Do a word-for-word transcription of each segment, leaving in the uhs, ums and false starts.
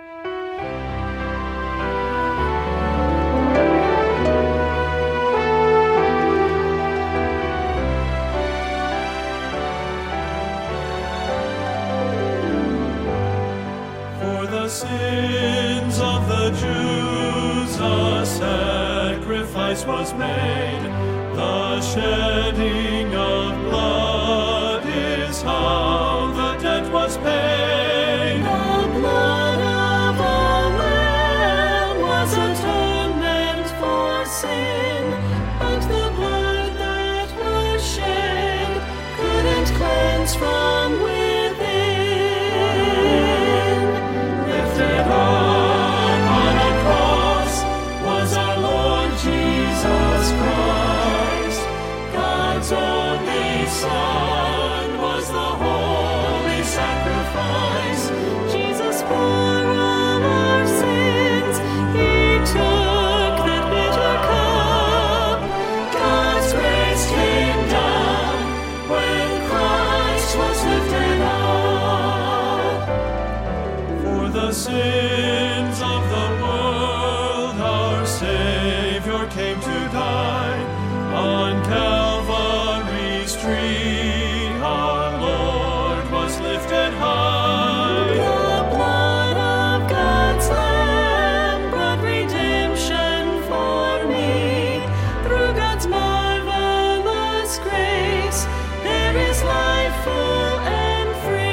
For the sins of the Jews a sacrifice was made. The shedding of blood is how the debt was paid. The blood of a lamb was atonement for sin, but the blood that was shed couldn't cleanse from within. Lifted up on a cross was our Lord Jesus Christ. God's only Son was the holy sacrifice. Jesus bore all our sins. He took that bitter cup. God's grace came down when Christ was lifted up. For the sins of the world our Savior came to die. On Calvary's tree our Lord was lifted high. The blood of God's Lamb brought redemption for me. Through God's marvelous grace, there is life full and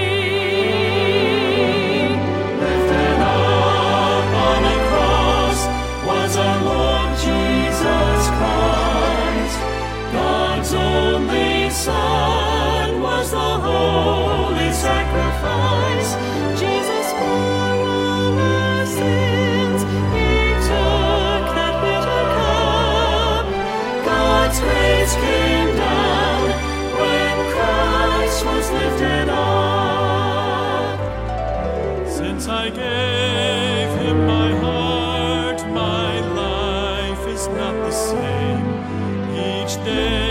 free. Lifted up on a cross was our Lord Jesus Christ. God's only Son was the holy sacrifice. Jesus bore all our sins. He took that bitter cup. God's grace came down when Christ was lifted up. Since I gave him my heart, my life is not the same. Each day